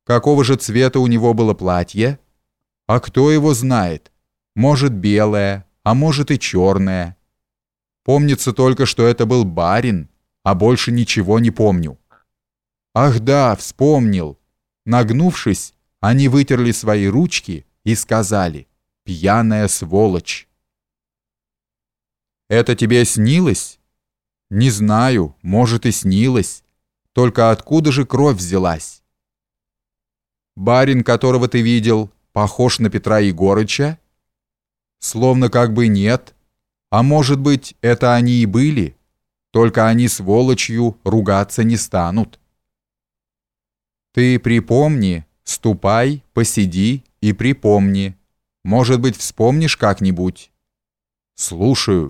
Какого же цвета у него было платье? А кто его знает? Может, белое, а может и черное. Помнится только, что это был барин, а больше ничего не помню. Ах да, вспомнил. Нагнувшись, они вытерли свои ручки и сказали: «Пьяная сволочь». «Это тебе снилось?» «Не знаю, может и снилось. Только откуда же кровь взялась?» «Барин, которого ты видел, похож на Петра Егорыча?» «Словно как бы нет. А может быть, это они и были? Только они сволочью ругаться не станут». «Ты припомни, ступай, посиди и припомни. Может быть, вспомнишь как-нибудь?» «Слушаю».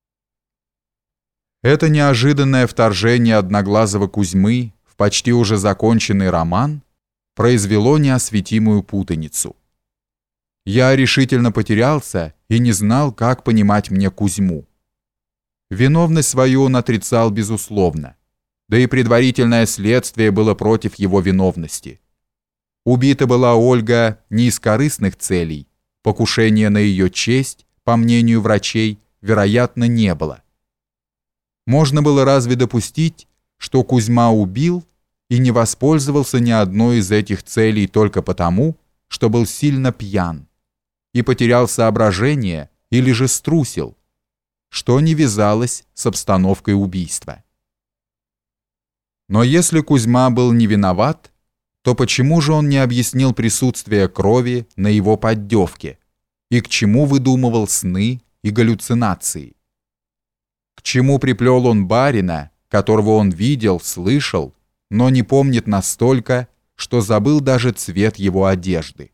Это неожиданное вторжение одноглазого Кузьмы в почти уже законченный роман произвело неосветимую путаницу. Я решительно потерялся и не знал, как понимать мне Кузьму. Виновность свою он отрицал безусловно, да и предварительное следствие было против его виновности. Убита была Ольга не из корыстных целей, покушения на ее честь, по мнению врачей, вероятно, не было. Можно было разве допустить, что Кузьма убил и не воспользовался ни одной из этих целей только потому, что был сильно пьян и потерял соображение или же струсил, что не вязалось с обстановкой убийства. Но если Кузьма был не виноват, то почему же он не объяснил присутствие крови на его поддевке и к чему выдумывал сны и галлюцинации? К чему приплел он барина, которого он видел, слышал, но не помнит настолько, что забыл даже цвет его одежды?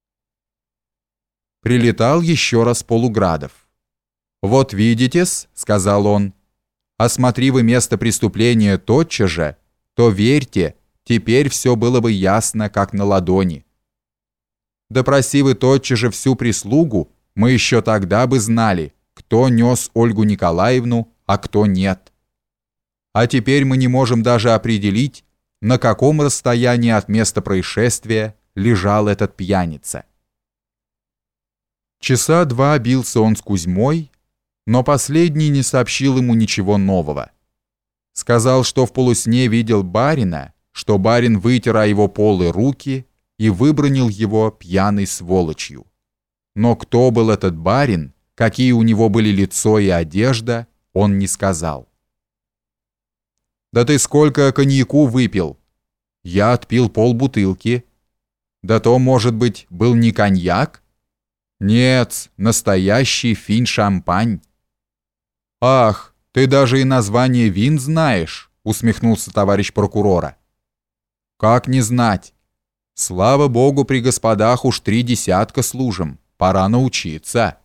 Прилетал еще раз Полуградов. «Вот видите-с», — сказал он, — «осмотри вы место преступления тотчас же, то верьте, теперь все было бы ясно, как на ладони. Допроси вы тотчас же всю прислугу, мы еще тогда бы знали, кто нес Ольгу Николаевну, а кто нет. А теперь мы не можем даже определить, на каком расстоянии от места происшествия лежал этот пьяница». Часа два бился он с Кузьмой, но последний не сообщил ему ничего нового. Сказал, что в полусне видел барина, что барин вытер о его полы руки и выбранил его пьяной сволочью. Но кто был этот барин, какие у него были лицо и одежда, он не сказал. «Да ты сколько коньяку выпил?» «Я отпил полбутылки». «Да то, может быть, был не коньяк?» «Нет, настоящий финь-шампань». «Ах, ты даже и название вин знаешь», усмехнулся товарищ прокурора. «Как не знать? Слава богу, при господах уж 3 десятка служим, пора научиться».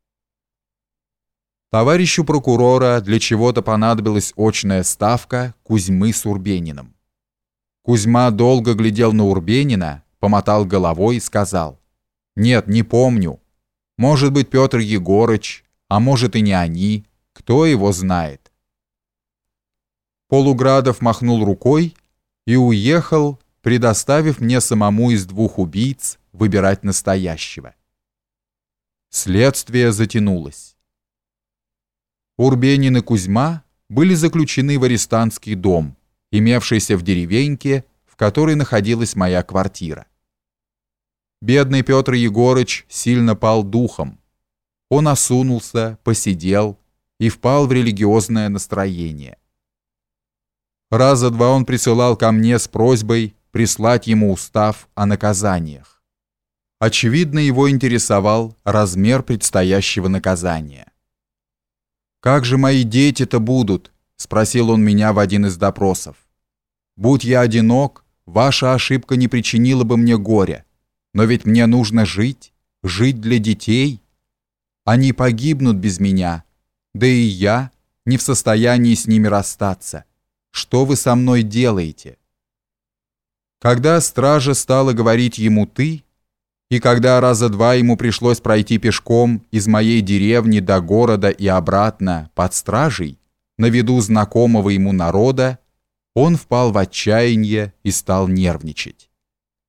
Товарищу прокурора для чего-то понадобилась очная ставка Кузьмы с Урбениным. Кузьма долго глядел на Урбенина, помотал головой и сказал: «Нет, не помню. Может быть, Петр Егорыч, а может и не они, кто его знает». Полуградов махнул рукой и уехал, предоставив мне самому из 2 убийц выбирать настоящего. Следствие затянулось. Урбенин и Кузьма были заключены в арестантский дом, имевшийся в деревеньке, в которой находилась моя квартира. Бедный Петр Егорыч сильно пал духом. Он осунулся, посидел и впал в религиозное настроение. Раза 2 он присылал ко мне с просьбой прислать ему устав о наказаниях. Очевидно, его интересовал размер предстоящего наказания. «Как же мои дети-то будут?» — спросил он меня в один из допросов. «Будь я одинок, ваша ошибка не причинила бы мне горя. Но ведь мне нужно жить, жить для детей. Они погибнут без меня, да и я не в состоянии с ними расстаться. Что вы со мной делаете?» Когда стража стала говорить ему «ты», и когда раза 2 ему пришлось пройти пешком из моей деревни до города и обратно под стражей, на виду знакомого ему народа, он впал в отчаяние и стал нервничать.